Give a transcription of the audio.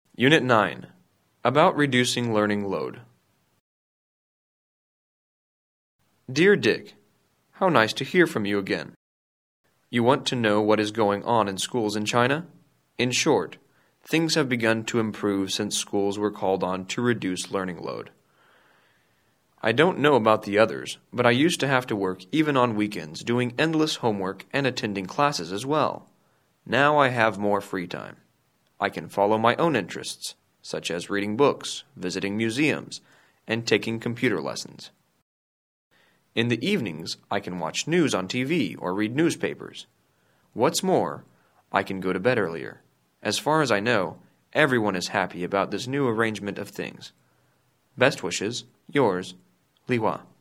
Unit 9. About reducing learning load. Dear Dick, how nice to hear from you again. You want to know what is going on in schools in China? In short, things have begun to improve since schools were called on to reduce learning load. I don't know about the others, but I used to have to work even on weekends doing endless homework and attending classes as well. Now I have more free time. I can follow my own interests, such as reading books, visiting museums, and taking computer lessons. In the evenings, I can watch news on TV or read newspapers. What's more, I can go to bed earlier. As far as I know, everyone is happy about this new arrangement of things. Best wishes, yours, Li Hua.